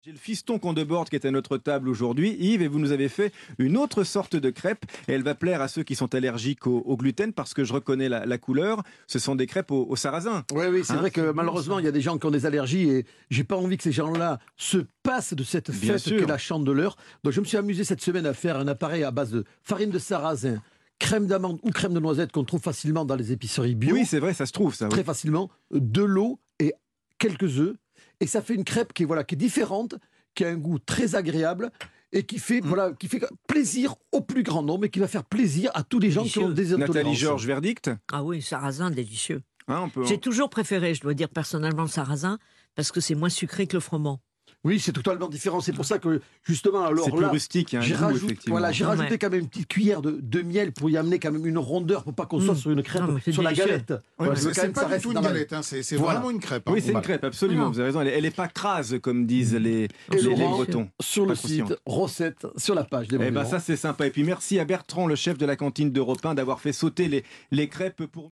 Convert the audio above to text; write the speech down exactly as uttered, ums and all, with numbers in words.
J'ai le fiston Condebord qui est à notre table aujourd'hui, Yves, et vous nous avez fait une autre sorte de crêpe. Et elle va plaire à ceux qui sont allergiques au, au gluten parce que je reconnais la, la couleur. Ce sont des crêpes au, au sarrasin. Oui, oui, c'est Hein, vrai que c'est malheureusement, bon, il y a des gens qui ont des allergies et j'ai pas envie que ces gens-là se passent de cette Bien fête sûr. qu'est la Chandeleur. Donc je me suis amusé cette semaine à faire un appareil à base de farine de sarrasin, crème d'amande ou crème de noisette qu'on trouve facilement dans les épiceries bio. Oui, c'est vrai, ça se trouve ça. Oui. Très facilement, de l'eau et quelques œufs. Et ça fait une crêpe qui est, voilà, qui est différente, qui a un goût très agréable et qui fait, mmh. voilà, qui fait plaisir au plus grand nombre et qui va faire plaisir à tous les gens Délicieux. qui ont des intolérances. Nathalie Georges, verdict. Ah oui, sarrasin, délicieux. Hein, on peut... J'ai toujours préféré, je dois dire personnellement, le sarrasin, parce que c'est moins sucré que le froment. Oui, c'est totalement différent. C'est pour ça que, justement, alors c'est plus là, rustique, hein, j'ai goût, rajoute, effectivement. voilà, j'ai Ouais. rajouté quand même une petite cuillère de, de miel pour y amener quand même une rondeur, pour pas qu'on soit Mmh. sur une crêpe, Non, mais sur la délicieux. galette. Oui, Voilà, mais je veux c'est quand même que pas ça du reste tout une dans la- galette, hein, c'est c'est Voilà. vraiment une crêpe. hein. Oui, c'est une Voilà. crêpe, absolument, Non. vous avez raison. Elle n'est pas crase, comme disent les, Et les, les Laurent, Bretons. sur le Pas site, croustillant. recette, sur la page des Eh ben Monuments. ça, c'est sympa. Et puis merci à Bertrand, le chef de la cantine d'Europe un, d'avoir fait sauter les, les crêpes pour...